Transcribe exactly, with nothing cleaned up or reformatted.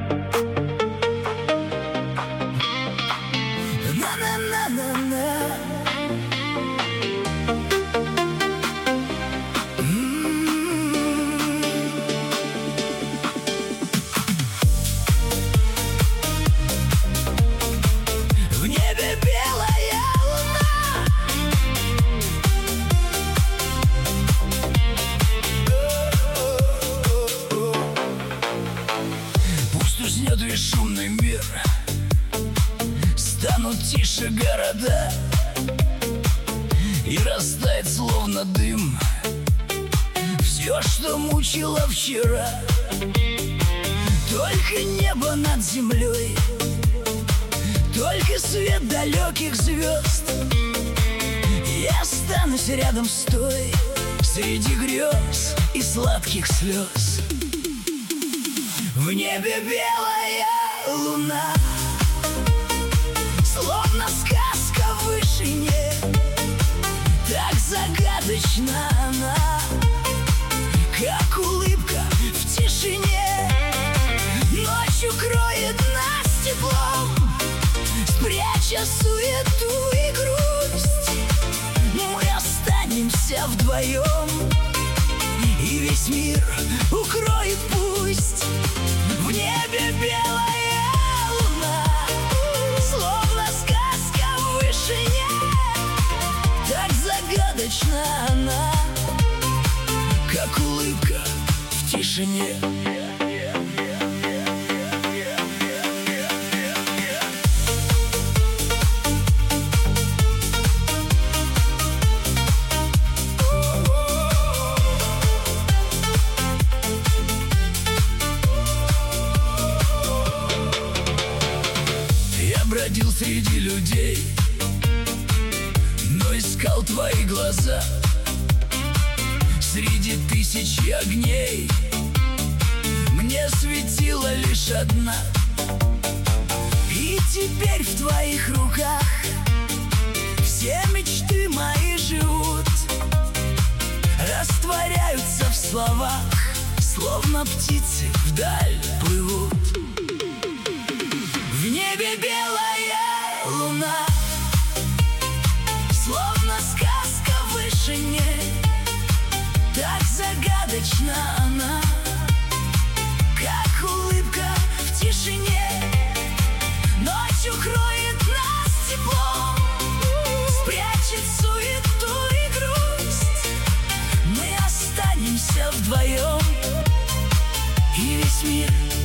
Уснет весь шумный мир, станут тише города, и растает словно дым все, что мучило вчера. Только небо над землей, только свет далеких звезд. Я останусь рядом с той, среди грез и сладких слез. В небе белая луна, словно сказка в вышине. Так загадочна она, как улыбка в тишине. Ночь укроет нас теплом, спряча суету и грусть. Мы останемся вдвоем, и весь мир укроет пусть. В небе белая луна, словно сказка в вышине. Так загадочна она, как улыбка в тишине. Бродил среди людей, но искал твои глаза. Среди тысячи огней мне светила лишь одна. И теперь в твоих руках все мечты мои живут, растворяются в словах, словно птицы вдаль плывут. В небе белая луна, словно сказка в вышине. Так загадочна она, как улыбка в тишине. Ночь укроет нас теплом, спрячет суету и грусть. Мы останемся вдвоем, и весь мир